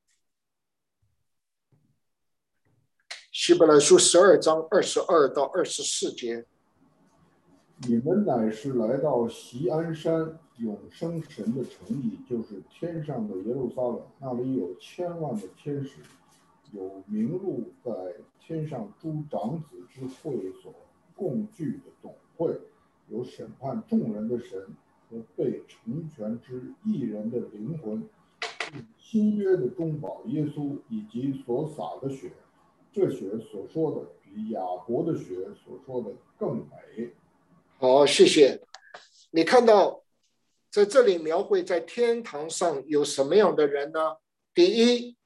希伯来书十二章二十二到二十四节。 你们乃是来到锡安山永生神的城邑，就是天上的耶路撒冷，那里有千万的天使，有名录在天上诸长子之会所共聚的总会，有审判众人的神和被成全之一人的灵魂， 新约的中保耶稣以及所洒的血，这血所说的比亚伯的血所说的更美。 好，谢谢。你看到在这里描绘在天堂上有什么样的人呢？第一，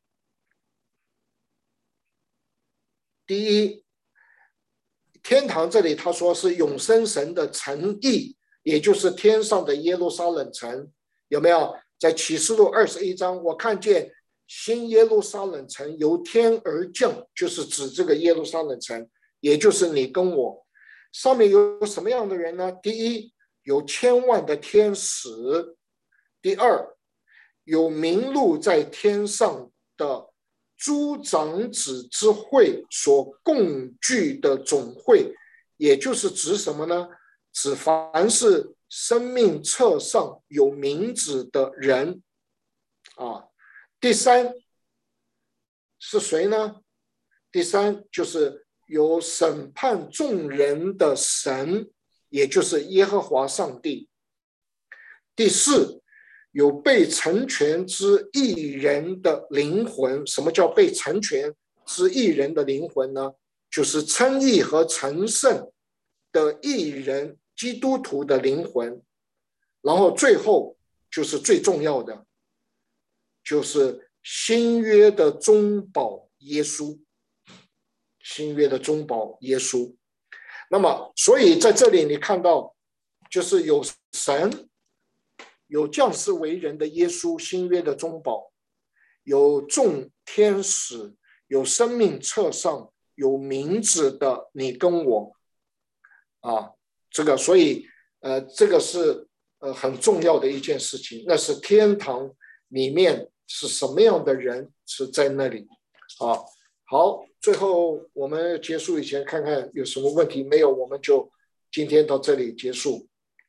第一，天堂这里他说是永生神的城邑，也就是天上的耶路撒冷城，有没有？在启示录二十一章，我看见新耶路撒冷城由天而降，就是指这个耶路撒冷城，也就是你跟我。上面有什么样的人呢？第一，有千万的天使；第二，有名录在天上的诸长子之会所共聚的总会，也就是指什么呢？指凡是生命册上有名字的人啊。第三是谁呢？第三就是有审判众人的神，也就是耶和华上帝。第四，有被成全之义人的灵魂。什么叫被成全之义人的灵魂呢？就是称义和成圣的义人，基督徒的灵魂。然后最后就是最重要的，就是新约的中保耶稣，新约的中保耶稣。那么所以在这里你看到就是有神，有降世为人的耶稣，新约的中保，有众天使，有生命册上有名字的你跟我啊，这个所以呃这个是呃很重要的一件事情。那是天堂里面是什么样的人是在那里啊？好，最后我们结束以前看看有什么问题没有，我们就今天到这里结束。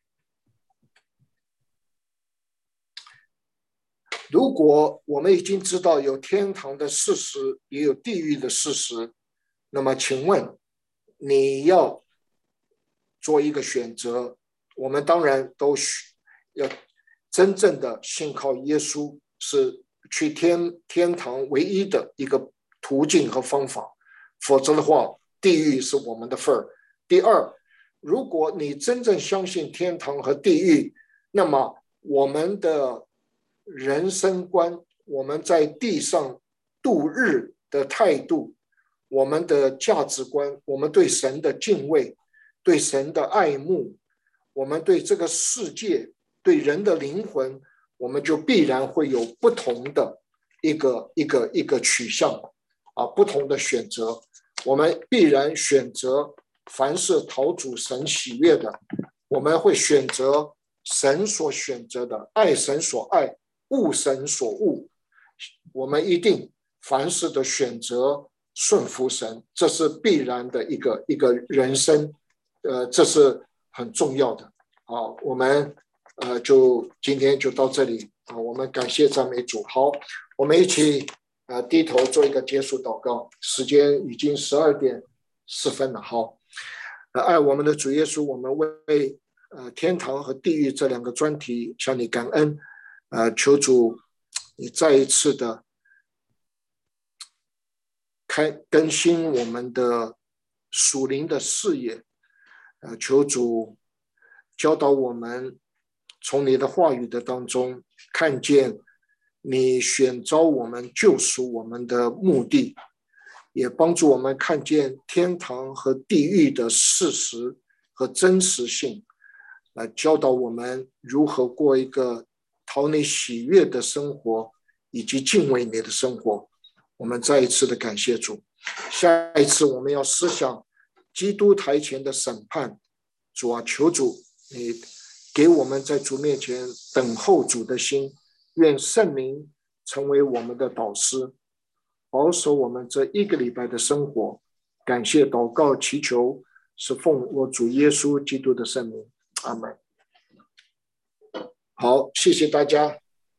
如果我们已经知道有天堂的事实，也有地狱的事实，那么请问你要做一个选择。我们当然都要真正的信靠耶稣，是去天天堂唯一的一个途径和方法，否则的话地狱是我们的份儿。第二，如果你真正相信天堂和地狱，那么我们的人生观，我们在地上度日的态度，我们的价值观，我们对神的敬畏，对神的爱慕，我们对这个世界，对人的灵魂，我们就必然会有不同的一个一个一个取向啊，不同的选择。我们必然选择凡是讨主神喜悦的，我们会选择神所选择的，爱神所爱，恶神所恶。我们一定凡事的选择顺服神，这是必然的一个一个人生，呃，这是很重要的。好，我们呃就今天就到这里啊，我们感谢赞美主。好，我们一起呃低头做一个结束祷告，时间已经十二点四分了。好，呃，爱我们的主耶稣，我们为呃天堂和地狱这两个专题向你感恩，呃，求主你再一次的开更新我们的属灵的视野，呃，求主教导我们从你的话语的当中看见你选召我们救赎我们的目的，也帮助我们看见天堂和地狱的事实和真实性，来教导我们如何过一个讨你喜悦的生活，以及敬畏你的生活。我们再一次的感谢主。下一次我们要思想基督台前的审判。主啊，求主你给我们在主面前等候主的心，愿圣灵成为我们的导师，保守我们这一个礼拜的生活。感谢祷告祈求是奉我主耶稣基督的圣名，阿们。好，谢谢大家。